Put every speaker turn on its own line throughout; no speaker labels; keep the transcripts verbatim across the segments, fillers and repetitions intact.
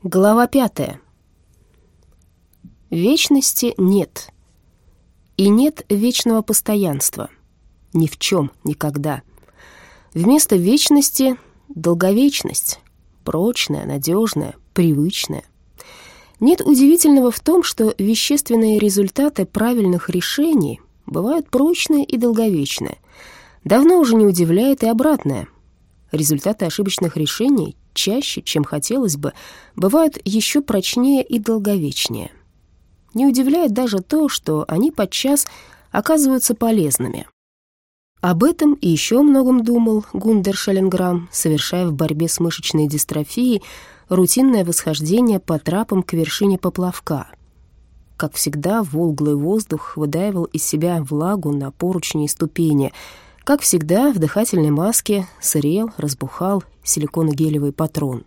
Глава пятая. Вечности нет. И нет вечного постоянства. Ни в чем, никогда. Вместо вечности — долговечность. Прочная, надежная, привычная. Нет удивительного в том, что вещественные результаты правильных решений бывают прочные и долговечные. Давно уже не удивляет и обратное. Результаты ошибочных решений чаще, чем хотелось бы, бывают еще прочнее и долговечнее. Не удивляет даже то, что они подчас оказываются полезными. Об этом и еще о многом думал Гундер Шелленграм, совершая в борьбе с мышечной дистрофией рутинное восхождение по трапам к вершине поплавка. Как всегда, волглый воздух выдаивал из себя влагу на поручни и ступени. Как всегда, в дыхательной маске сырел, разбухал силиконогелевый патрон.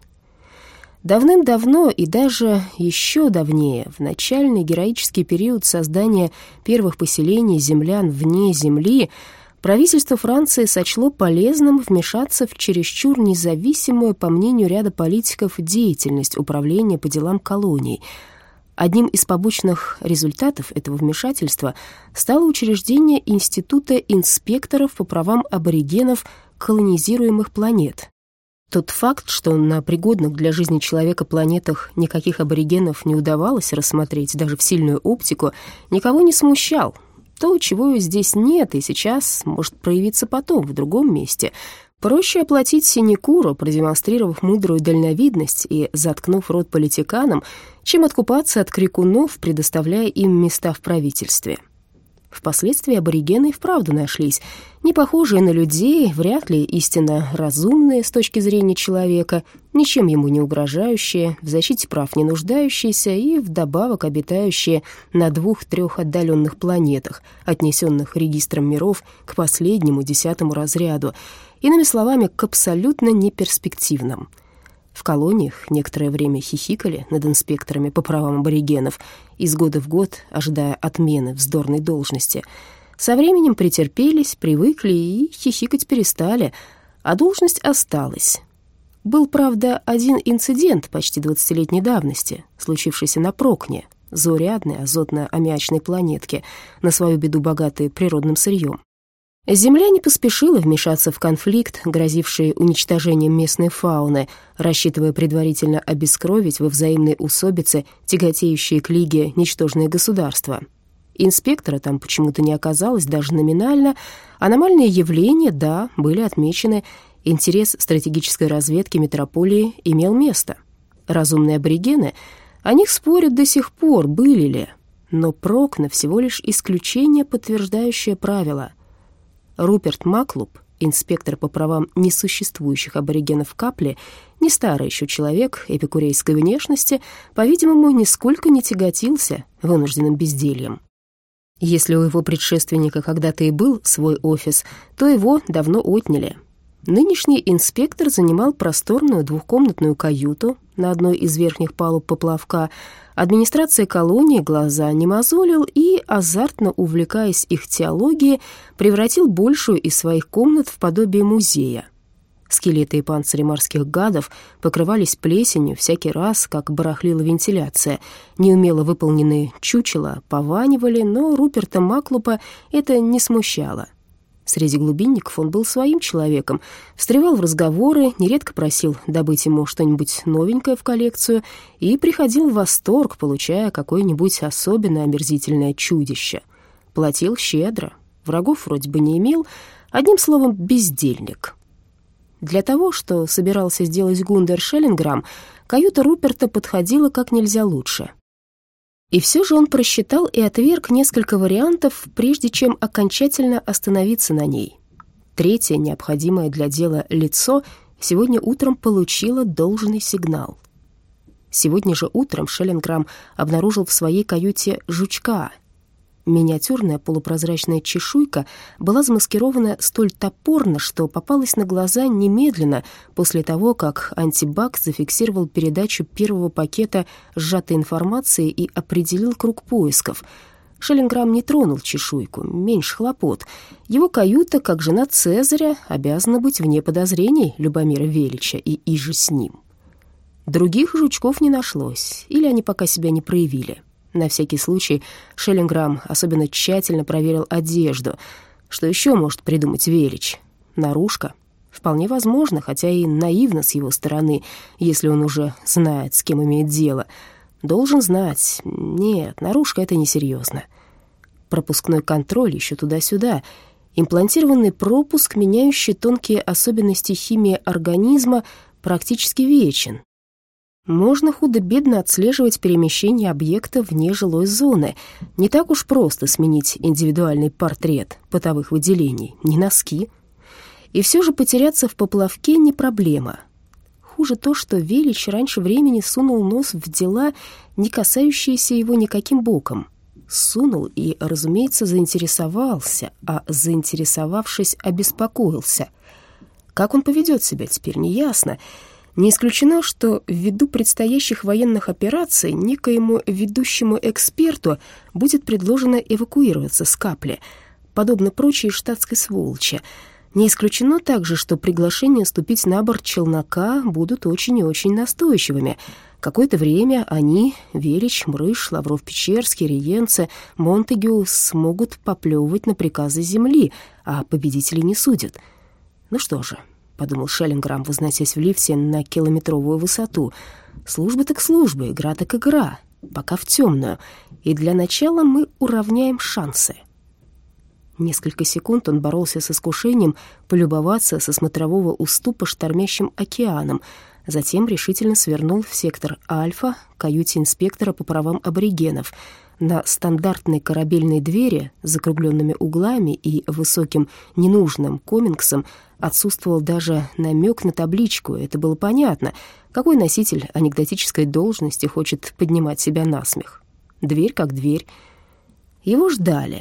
Давным-давно и даже еще давнее, в начальный героический период создания первых поселений землян вне Земли, правительство Франции сочло полезным вмешаться в чересчур независимую, по мнению ряда политиков, деятельность управления по делам колоний. Одним из побочных результатов этого вмешательства стало учреждение Института инспекторов по правам аборигенов колонизируемых планет. Тот факт, что на пригодных для жизни человека планетах никаких аборигенов не удавалось рассмотреть даже в сильную оптику, никого не смущал. То, чего здесь нет и сейчас может проявиться потом, в другом месте. Проще оплатить синекуру, продемонстрировав мудрую дальновидность и заткнув рот политиканам, чем откупаться от крикунов, предоставляя им места в правительстве. Впоследствии аборигены и вправду нашлись, не похожие на людей, вряд ли истинно разумные с точки зрения человека, ничем ему не угрожающие, в защите прав не нуждающиеся и вдобавок обитающие на двух-трех отдаленных планетах, отнесенных регистром миров к последнему, десятому разряду, иными словами, к абсолютно неперспективным. В колониях некоторое время хихикали над инспекторами по правам аборигенов, из года в год ожидая отмены вздорной должности. Со временем претерпелись, привыкли и хихикать перестали, а должность осталась. Был, правда, один инцидент почти двадцатилетней давности, случившийся на Прокне, заурядной азотно-аммиачной планетке, на свою беду богатой природным сырьем. Земля не поспешила вмешаться в конфликт, грозивший уничтожением местной фауны, рассчитывая предварительно обескровить во взаимной усобице тяготеющие к лиге ничтожные государства. Инспектора там почему-то не оказалось даже номинально. Аномальные явления, да, были отмечены. Интерес стратегической разведки метрополии имел место. Разумные аборигены, о них спорят до сих пор, были ли. Но Прокна всего лишь исключение, подтверждающее правило. Руперт Маклуб, инспектор по правам несуществующих аборигенов Капли, не старый еще человек эпикурейской внешности, по-видимому, нисколько не тяготился вынужденным бездельем. Если у его предшественника когда-то и был свой офис, то его давно отняли. Нынешний инспектор занимал просторную двухкомнатную каюту на одной из верхних палуб поплавка. Администрация колонии глаза не мозолил и, азартно увлекаясь их теологией, превратил большую из своих комнат в подобие музея. Скелеты и панцири морских гадов покрывались плесенью всякий раз, как барахлила вентиляция. Неумело выполненные чучела пованивали, но Руперта Маклупа это не смущало. Среди глубинников он был своим человеком, встревал в разговоры, нередко просил добыть ему что-нибудь новенькое в коллекцию и приходил в восторг, получая какое-нибудь особенно омерзительное чудище. Платил щедро, врагов вроде бы не имел, одним словом, бездельник. Для того, что собирался сделать Гундер Шелленграм, каюта Руперта подходила как нельзя лучше. И все же он просчитал и отверг несколько вариантов, прежде чем окончательно остановиться на ней. Третье, необходимое для дела лицо, сегодня утром получило должный сигнал. Сегодня же утром Шелленграм обнаружил в своей каюте жучка. Миниатюрная полупрозрачная чешуйка была замаскирована столь топорно, что попалась на глаза немедленно после того, как антибак зафиксировал передачу первого пакета сжатой информации и определил круг поисков. Шелленграм не тронул чешуйку, меньше хлопот. Его каюта, как жена Цезаря, обязана быть вне подозрений Любомира Велича и иже с ним. Других жучков не нашлось, или они пока себя не проявили. На всякий случай Шеллинграм особенно тщательно проверил одежду. Что еще может придумать Велич? Наружка? Вполне возможно, хотя и наивно с его стороны, если он уже знает, с кем имеет дело. Должен знать. Нет, наружка — это несерьезно. Пропускной контроль еще туда-сюда. Имплантированный пропуск, меняющий тонкие особенности химии организма, практически вечен. Можно худо-бедно отслеживать перемещение объекта вне жилой зоны. Не так уж просто сменить индивидуальный портрет потовых выделений, не носки. И все же потеряться в поплавке не проблема. Хуже то, что Велич раньше времени сунул нос в дела, не касающиеся его никаким боком. Сунул и, разумеется, заинтересовался, а заинтересовавшись, обеспокоился. Как он поведет себя теперь, неясно. Не исключено, что ввиду предстоящих военных операций некоему ведущему эксперту будет предложено эвакуироваться с Капли, подобно прочей штатской сволочи. Не исключено также, что приглашения ступить на борт челнока будут очень и очень настойчивыми. Какое-то время они, Велич, Мрыш, Лавров-Печерский, Риенце, Монтегю, смогут поплевывать на приказы земли, а победителей не судят. Ну что же, — подумал Шеллинграм, возносясь в лифте на километровую высоту. «Служба так служба, игра так игра, пока в темную, и для начала мы уравняем шансы». Несколько секунд он боролся с искушением полюбоваться со смотрового уступа штормящим океаном, затем решительно свернул в сектор Альфа, каюте инспектора по правам аборигенов. На стандартной корабельной двери с закругленными углами и высоким ненужным комингсом отсутствовал даже намек на табличку. Это было понятно, какой носитель анекдотической должности хочет поднимать себя на смех. Дверь как дверь. Его ждали.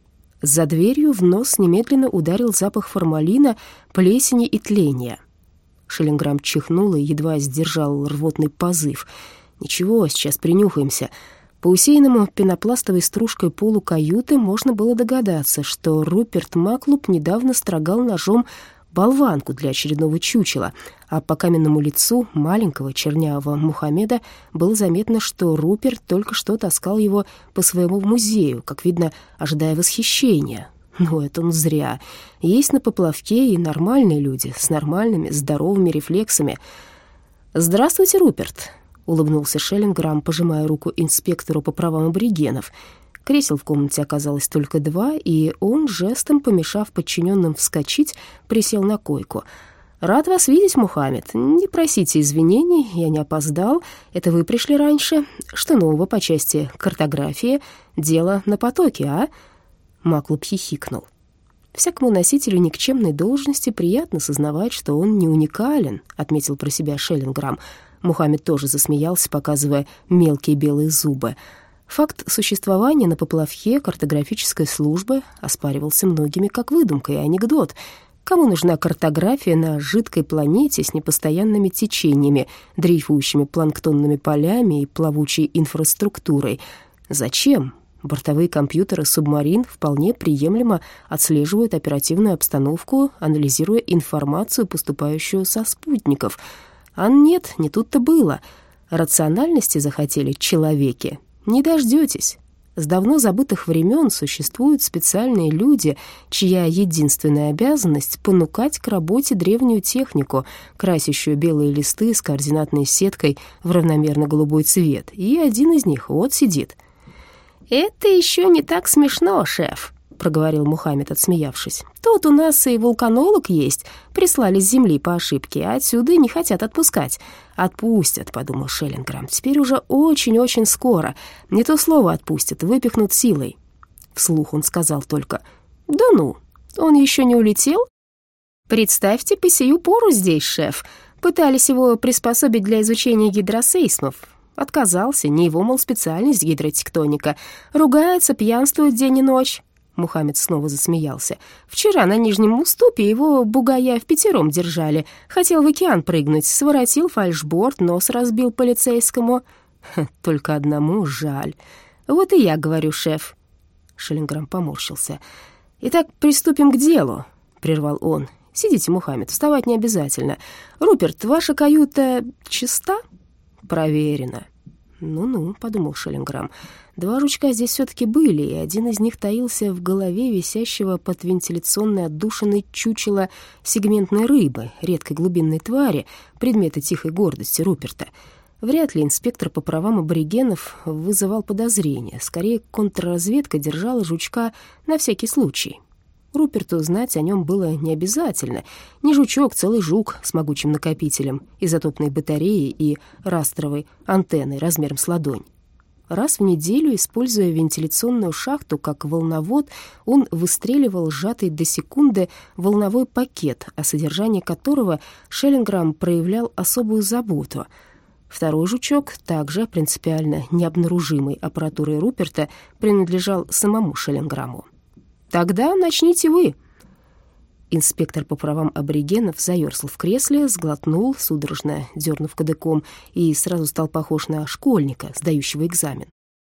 За дверью в нос немедленно ударил запах формалина, плесени и тления. Шеллинграм чихнул и едва сдержал рвотный позыв. «Ничего, сейчас принюхаемся». По усеянному пенопластовой стружкой полу каюты можно было догадаться, что Руперт Маклуп недавно строгал ножом болванку для очередного чучела, а по каменному лицу маленького чернявого Мухаммеда было заметно, что Руперт только что таскал его по своему музею, как видно, ожидая восхищения. Но это он зря. Есть на поплавке и нормальные люди с нормальными здоровыми рефлексами. «Здравствуйте, Руперт», — улыбнулся Шеллинграм, пожимая руку инспектору по правам аборигенов. Кресел в комнате оказалось только два, и он, жестом помешав подчиненным вскочить, присел на койку. «Рад вас видеть, Мухаммед. Не просите извинений, я не опоздал. Это вы пришли раньше. Что нового по части картографии? Дело на потоке, а?» Маклуп хихикнул. «Всякому носителю никчемной должности приятно сознавать, что он не уникален», — отметил про себя Шеллинграм. Мухаммед тоже засмеялся, показывая мелкие белые зубы. Факт существования на поплавке картографической службы оспаривался многими как выдумка и анекдот. Кому нужна картография на жидкой планете с непостоянными течениями, дрейфующими планктонными полями и плавучей инфраструктурой? Зачем? Бортовые компьютеры субмарин вполне приемлемо отслеживают оперативную обстановку, анализируя информацию, поступающую со спутников. А нет, не тут-то было. Рациональности захотели человеки. Не дождетесь. С давно забытых времен существуют специальные люди, чья единственная обязанность — понукать к работе древнюю технику, красящую белые листы с координатной сеткой в равномерно голубой цвет. И один из них вот сидит. «Это еще не так смешно, шеф», — проговорил Мухаммед, отсмеявшись. «Тут у нас и вулканолог есть. Прислали с земли по ошибке, а отсюда не хотят отпускать». «Отпустят», — подумал Шеллинграм. «Теперь уже очень-очень скоро. Не то слово отпустят, выпихнут силой». Вслух он сказал только: «Да ну, он еще не улетел?» «Представьте, по сию пору здесь, шеф. Пытались его приспособить для изучения гидросейсмов. Отказался, не его, мол, специальность гидротектоника. Ругается, пьянствует день и ночь». Мухаммед снова засмеялся. «Вчера на Нижнем уступе его бугая впятером держали. Хотел в океан прыгнуть, своротил фальшборд, нос разбил полицейскому». «Только одному жаль. Вот и я говорю, шеф». Шеллинграм поморщился. «Итак, приступим к делу», — прервал он. «Сидите, Мухаммед, вставать не обязательно. Руперт, ваша каюта чиста?» Проверено. «Ну-ну», — подумал Шеллинграм, — «два жучка здесь все-таки были, и один из них таился в голове висящего под вентиляционной отдушиной чучела сегментной рыбы, редкой глубинной твари, предмета тихой гордости Руперта. Вряд ли инспектор по правам аборигенов вызывал подозрения, скорее контрразведка держала жучка на всякий случай». Руперту знать о нем было не обязательно. Не жучок, целый жук с могучим накопителем, изотопной батареей и растровой антенной размером с ладонь. Раз в неделю, используя вентиляционную шахту как волновод, он выстреливал сжатый до секунды волновой пакет, о содержании которого Шеллинграм проявлял особую заботу. Второй жучок, также принципиально необнаружимой аппаратурой Руперта, принадлежал самому Шеллинграму. «Тогда начните вы». Инспектор по правам аборигенов заерзал в кресле, сглотнул, судорожно дернув кадыком, и сразу стал похож на школьника, сдающего экзамен.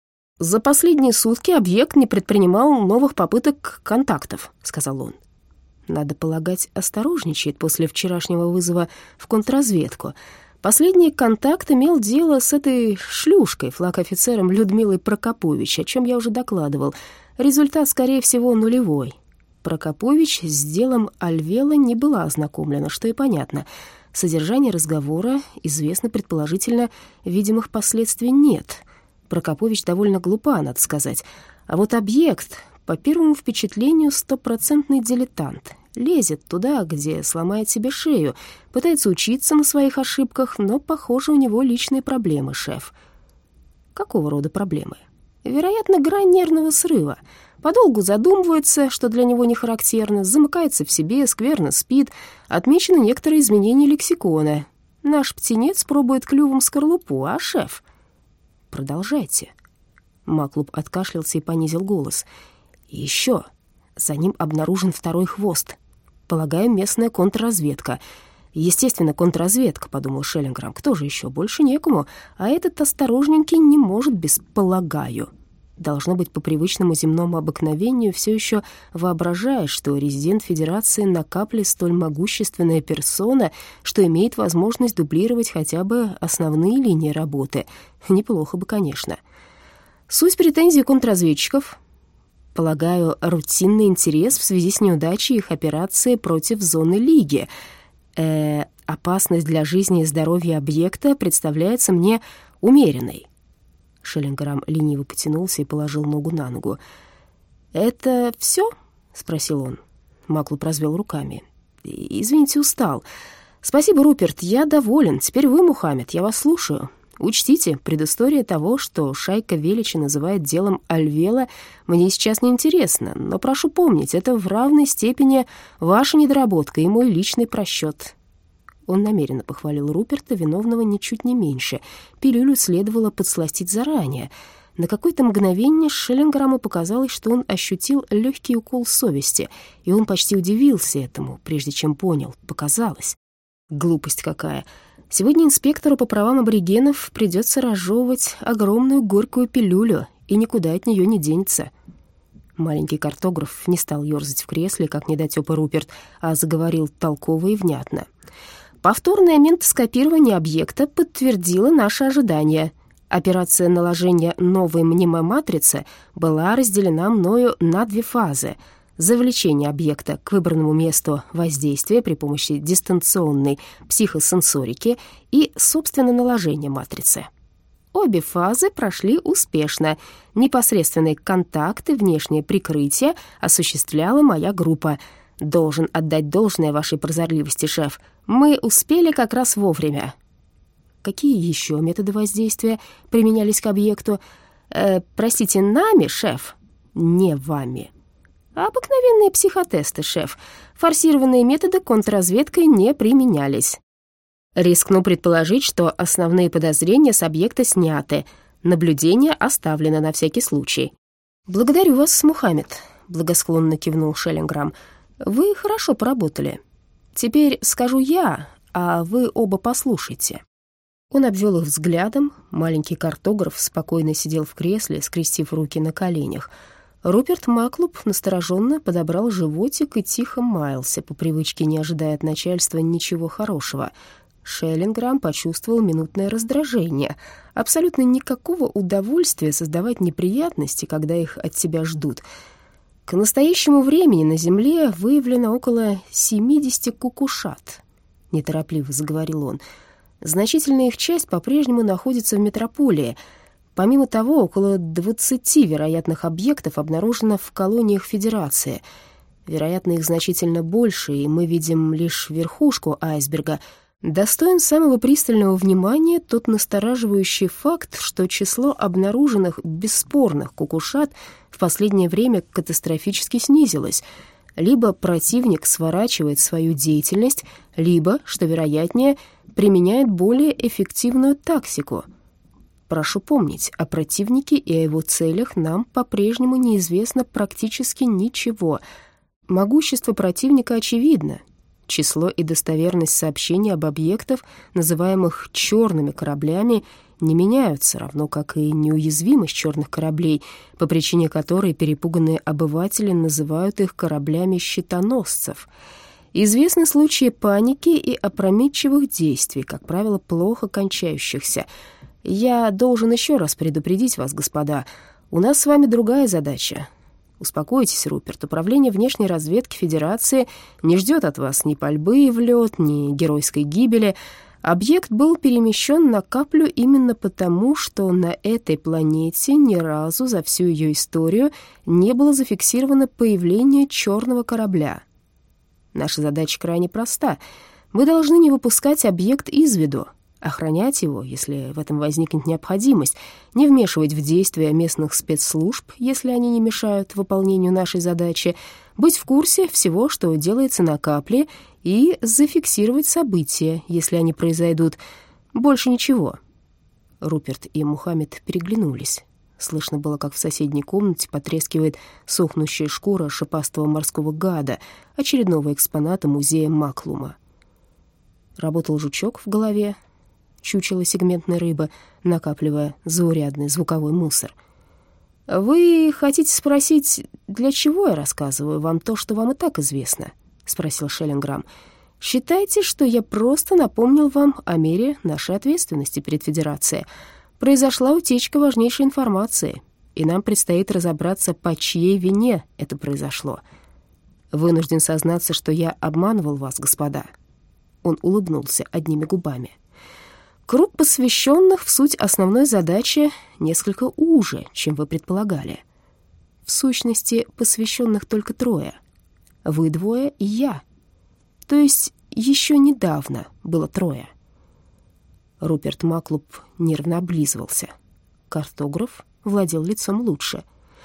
«За последние сутки объект не предпринимал новых попыток контактов», — сказал он. «Надо полагать, осторожничает после вчерашнего вызова в контрразведку. Последний контакт имел дело с этой шлюшкой, флаг-офицером Людмилой Прокопович, о чем я уже докладывал. Результат, скорее всего, нулевой. Прокопович с делом Альвела не была ознакомлена, что и понятно. Содержание разговора известно предположительно, видимых последствий нет. Прокопович довольно глупа, надо сказать. А вот объект, по первому впечатлению, стопроцентный дилетант. Лезет туда, где сломает себе шею, пытается учиться на своих ошибках, но, похоже, у него личные проблемы, шеф». «Какого рода проблемы?» «Вероятно, грань нервного срыва. Подолгу задумывается, что для него не характерно, замыкается в себе, скверно спит, отмечены некоторые изменения лексикона. Наш птенец пробует клювом скорлупу, а шеф...» «Продолжайте». Маклуб откашлялся и понизил голос. «И еще. За ним обнаружен второй хвост. Полагаю, местная контрразведка. Естественно, контрразведка», — подумал Шеллинграм. «Кто же еще? Больше некому. А этот осторожненький не может без «полагаю». Должно быть, по привычному земному обыкновению все еще воображаешь, что резидент Федерации на капле столь могущественная персона, что имеет возможность дублировать хотя бы основные линии работы. Неплохо бы, конечно. Суть претензий контрразведчиков: полагаю, рутинный интерес в связи с неудачей их операции против зоны Лиги. Э, опасность для жизни и здоровья объекта представляется мне умеренной». Шеллинграм лениво потянулся и положил ногу на ногу. «Это все?» — спросил он. Маклуб развел руками. «Извините, устал. Спасибо, Руперт, я доволен. Теперь вы, Мухаммед, я вас слушаю. Учтите, предыстория того, что шайка Величи называет делом Альвела, мне сейчас не интересно, но прошу помнить, это в равной степени ваша недоработка и мой личный просчет». Он намеренно похвалил Руперта, виновного ничуть не меньше. Пилюлю следовало подсластить заранее. На какое-то мгновение Шеллинграму показалось, что он ощутил легкий укол совести, и он почти удивился этому, прежде чем понял. Показалось. Глупость какая. Сегодня инспектору по правам аборигенов придется разжевывать огромную горькую пилюлю, и никуда от нее не денется. Маленький картограф не стал ерзать в кресле, как недотёпа Руперт, а заговорил толково и внятно. «Повторное ментоскопирование объекта подтвердило наши ожидания. Операция наложения новой мнемоматрицы была разделена мною на две фазы: завлечение объекта к выбранному месту воздействия при помощи дистанционной психосенсорики и, собственно, наложение матрицы. Обе фазы прошли успешно. Непосредственный контакт и внешнее прикрытие осуществляла моя группа. Должен отдать должное вашей прозорливости, шеф. Мы успели как раз вовремя». «Какие еще методы воздействия применялись к объекту?» э, «Простите, нами, шеф?» «Не вами». «Обыкновенные психотесты, шеф. Форсированные методы контрразведкой не применялись». «Рискну предположить, что основные подозрения с объекта сняты. Наблюдение оставлено на всякий случай». «Благодарю вас, Мухаммед», — благосклонно кивнул Шеллинграм. «Вы хорошо поработали. Теперь скажу я, а вы оба послушайте». Он обвел их взглядом. Маленький картограф спокойно сидел в кресле, скрестив руки на коленях. Руперт Маклуб настороженно подобрал животик и тихо маялся, по привычке не ожидая от начальства ничего хорошего. Шеллинграм почувствовал минутное раздражение. Абсолютно никакого удовольствия создавать неприятности, когда их от себя ждут. К настоящему времени на Земле выявлено около семидесяти кукушат, неторопливо заговорил он. Значительная их часть по-прежнему находится в метрополии. Помимо того, около двадцати вероятных объектов обнаружено в колониях Федерации. Вероятно, их значительно больше, и мы видим лишь верхушку айсберга. Достоин самого пристального внимания тот настораживающий факт, что число обнаруженных бесспорных кукушат в последнее время катастрофически снизилось. Либо противник сворачивает свою деятельность, либо, что вероятнее, применяет более эффективную тактику. Прошу помнить, о противнике и о его целях нам по-прежнему неизвестно практически ничего. Могущество противника очевидно. Число и достоверность сообщений об объектах, называемых «черными кораблями», не меняются, равно как и неуязвимость черных кораблей, по причине которой перепуганные обыватели называют их кораблями щитоносцев. Известны случаи паники и опрометчивых действий, как правило, плохо кончающихся. Я должен еще раз предупредить вас, господа, у нас с вами другая задача. Успокойтесь, Руперт, управление внешней разведки Федерации не ждет от вас ни пальбы в лед, ни геройской гибели. Объект был перемещен на Каплю именно потому, что на этой планете ни разу за всю ее историю не было зафиксировано появление черного корабля. Наша задача крайне проста. Мы должны не выпускать объект из виду, охранять его, если в этом возникнет необходимость, не вмешивать в действия местных спецслужб, если они не мешают выполнению нашей задачи, быть в курсе всего, что делается на Капле, и зафиксировать события, если они произойдут. Больше ничего. Руперт и Мухаммед переглянулись. Слышно было, как в соседней комнате потрескивает сохнущая шкура шипастого морского гада, очередного экспоната музея Маклума. Работал жучок в голове, чучело сегментной рыбы, накапливая заурядный звуковой мусор. «Вы хотите спросить, для чего я рассказываю вам то, что вам и так известно?» — спросил Шеллинграм. «Считайте, что я просто напомнил вам о мере нашей ответственности перед Федерацией. Произошла утечка важнейшей информации, и нам предстоит разобраться, по чьей вине это произошло. Вынужден сознаться, что я обманывал вас, господа». Он улыбнулся одними губами. Круг посвященных в суть основной задачи несколько уже, чем вы предполагали. В сущности, посвященных только трое. Вы двое и я. То есть еще недавно было трое. Руперт Маклуб нервно облизывался. Картограф владел лицом лучше.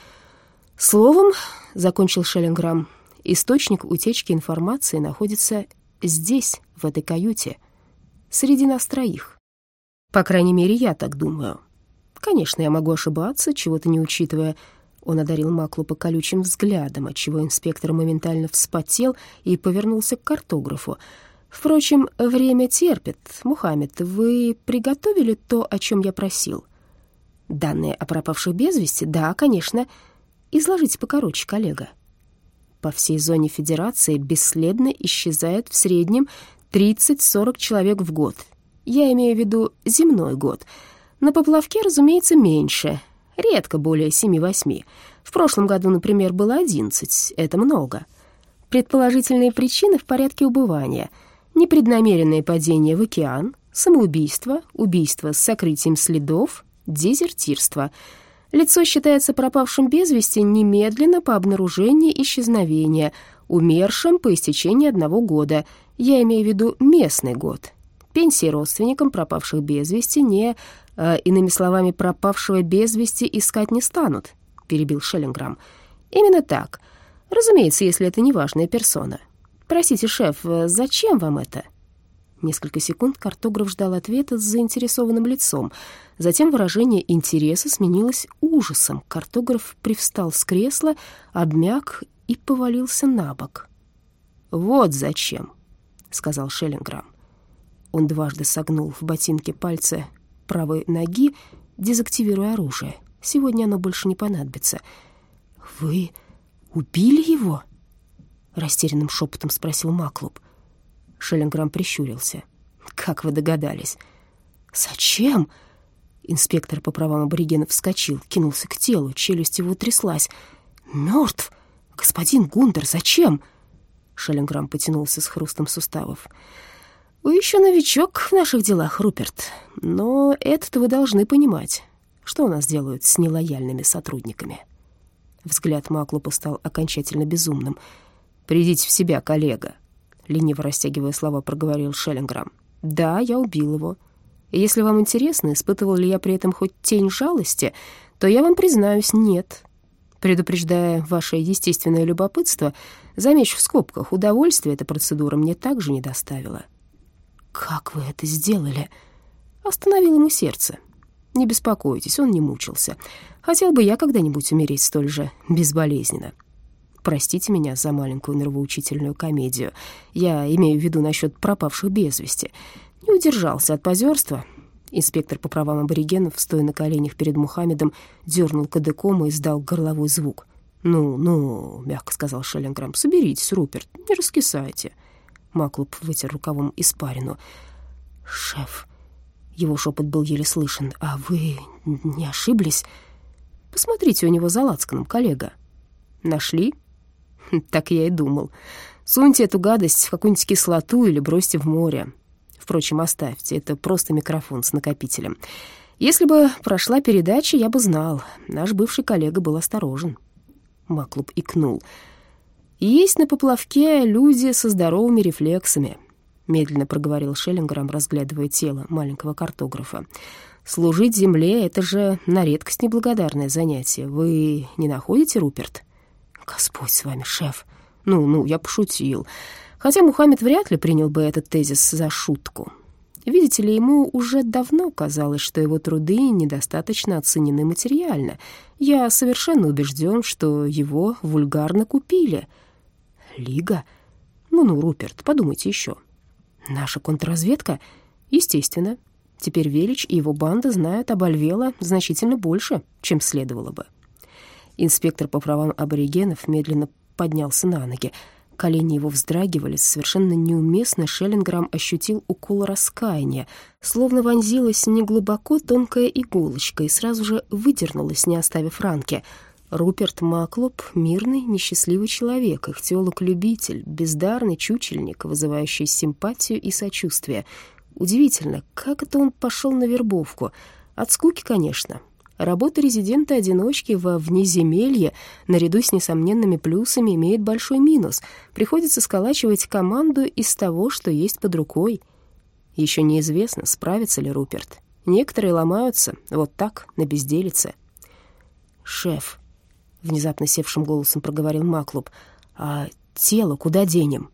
Словом, закончил Шеллинграм, источник утечки информации находится здесь, в этой каюте, среди нас троих. По крайней мере, я так думаю. Конечно, я могу ошибаться, чего-то не учитывая. Он одарил Маклупа колючим взглядом, отчего инспектор моментально вспотел и повернулся к картографу. Впрочем, время терпит. Мухаммед, вы приготовили то, о чем я просил? Данные о пропавших без вести? Да, конечно. Изложите покороче, коллега. По всей зоне Федерации бесследно исчезает в среднем тридцать-сорок человек в год. Я имею в виду земной год. На поплавке, разумеется, меньше. Редко более семи-восьми. В прошлом году, например, было одиннадцать. Это много. Предположительные причины в порядке убывания. Непреднамеренное падение в океан, самоубийство, убийство с сокрытием следов, дезертирство. Лицо считается пропавшим без вести немедленно по обнаружении исчезновения, умершим по истечении одного года. Я имею в виду местный год. Пенсии родственникам пропавших без вести не... Э, иными словами, пропавшего без вести искать не станут, перебил Шеллинграм. Именно так. Разумеется, если это не важная персона. Простите, шеф, зачем вам это? Несколько секунд картограф ждал ответа с заинтересованным лицом. Затем выражение интереса сменилось ужасом. Картограф привстал с кресла, обмяк и повалился на бок. «Вот зачем», — сказал Шеллинграм. Он дважды согнул в ботинке пальцы правой ноги, дезактивируя оружие. Сегодня оно больше не понадобится. «Вы убили его?» — растерянным шепотом спросил Маклуб. Шеллинграм прищурился. «Как вы догадались?» «Зачем?» Инспектор по правам аборигенов вскочил, кинулся к телу, челюсть его тряслась. «Мертв? Господин Гундер, зачем?» Шеллинграм потянулся с хрустом суставов. «Вы еще новичок в наших делах, Руперт, но это-то вы должны понимать. Что у нас делают с нелояльными сотрудниками?» Взгляд Маклупа стал окончательно безумным. «Придите в себя, коллега», — лениво растягивая слова, проговорил Шеллинграм. «Да, я убил его. И если вам интересно, испытывал ли я при этом хоть тень жалости, то я вам признаюсь, нет. Предупреждая ваше естественное любопытство, замечу в скобках, удовольствия эта процедура мне также не доставила». «Как вы это сделали?» «Остановил ему сердце. Не беспокойтесь, он не мучился. Хотел бы я когда-нибудь умереть столь же безболезненно. Простите меня за маленькую нравоучительную комедию. Я имею в виду насчет пропавших без вести. Не удержался от позерства». Инспектор по правам аборигенов, стоя на коленях перед Мухаммедом, дернул кадыком и издал горловой звук. «Ну, ну», — мягко сказал Шеллинграм, — «соберитесь, Руперт, не раскисайте». Маклуп вытер рукавом испарину. «Шеф», — его шепот был еле слышен, — «а вы не ошиблись? Посмотрите у него за лацканом, коллега». «Нашли?» «Так я и думал. Суньте эту гадость в какую-нибудь кислоту или бросьте в море. Впрочем, оставьте, это просто микрофон с накопителем. Если бы прошла передача, я бы знал. Наш бывший коллега был осторожен». Маклуп икнул. «Есть на поплавке люди со здоровыми рефлексами», — медленно проговорил Шеллинграм, разглядывая тело маленького картографа. «Служить земле — это же на редкость неблагодарное занятие. Вы не находите, Руперт?» «Господь с вами, шеф». «Ну-ну, я пошутил. Хотя Мухаммед вряд ли принял бы этот тезис за шутку. Видите ли, ему уже давно казалось, что его труды недостаточно оценены материально. Я совершенно убежден, что его вульгарно купили». «Лига? Ну-ну, Руперт, подумайте еще». «Наша контрразведка? Естественно. Теперь Велич и его банда знают об Альвела значительно больше, чем следовало бы». Инспектор по правам аборигенов медленно поднялся на ноги. Колени его вздрагивали. Совершенно неуместно Шеллинграм ощутил укол раскаяния, словно вонзилась неглубоко тонкая иголочка и сразу же выдернулась, не оставив ранки. Руперт Маклуп — мирный, несчастливый человек, ихтиолог-любитель, бездарный чучельник, вызывающий симпатию и сочувствие. Удивительно, как это он пошел на вербовку. От скуки, конечно. Работа резидента-одиночки во внеземелье, наряду с несомненными плюсами, имеет большой минус. Приходится сколачивать команду из того, что есть под рукой. Еще неизвестно, справится ли Руперт. Некоторые ломаются вот так, на безделице. «Шеф», — внезапно севшим голосом проговорил Маклуп, — «а тело куда денем?»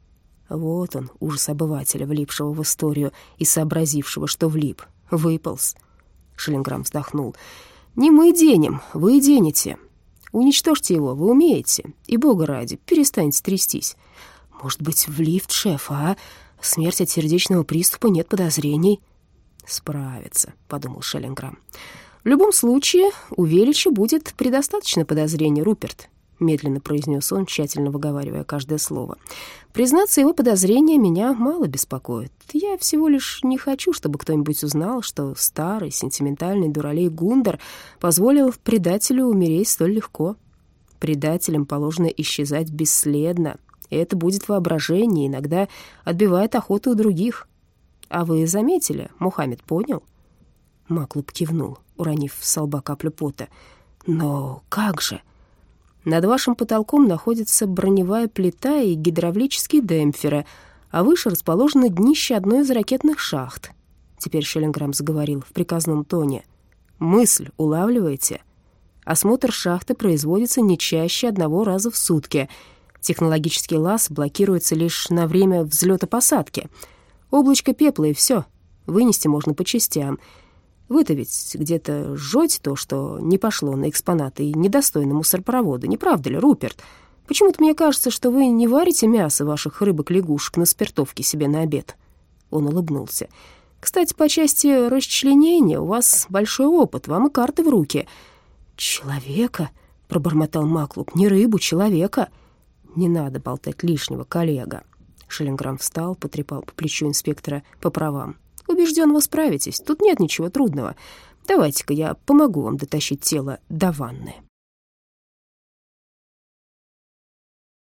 Вот он, ужас обывателя, влипшего в историю и сообразившего, что влип. Выполз. Шеллинграм вздохнул. «Не мы денем, вы денете. Уничтожьте его, вы умеете. И, бога ради, перестаньте трястись. Может быть, в лифт, шеф, а? Смерть от сердечного приступа, нет подозрений». «Справится», — подумал Шеллинграм. «В любом случае, у Велича будет предостаточно подозрений, Руперт», — медленно произнес он, тщательно выговаривая каждое слово. «Признаться, его подозрения меня мало беспокоят. Я всего лишь не хочу, чтобы кто-нибудь узнал, что старый, сентиментальный дуралей Гундер позволил предателю умереть столь легко. Предателям положено исчезать бесследно, и это будет воображение, иногда отбивает охоту у других. А вы заметили, Мухаммед понял?» Маклуп кивнул, уронив с лба каплю пота. «Но как же?» «Над вашим потолком находится броневая плита и гидравлические демпферы, а выше расположено днище одной из ракетных шахт». Теперь Шеллинграм заговорил в приказном тоне. «Мысль улавливаете? Осмотр шахты производится не чаще одного раза в сутки. Технологический лаз блокируется лишь на время взлета-посадки. Облачко пепла и все. Вынести можно по частям. Вы-то ведь где-то жжете то, что не пошло на экспонаты и недостойно мусоропровода, не правда ли, Руперт? Почему-то мне кажется, что вы не варите мясо ваших рыбок-лягушек на спиртовке себе на обед». Он улыбнулся. «Кстати, по части расчленения у вас большой опыт, вам и карты в руки». «Человека?» — пробормотал Маклуп. «Не рыбу, человека». «Не надо болтать лишнего, коллега». Шиллинграм встал, потрепал по плечу инспектора по правам. «Убежден, вы справитесь. Тут нет ничего трудного. Давайте-ка я помогу вам дотащить тело до ванны».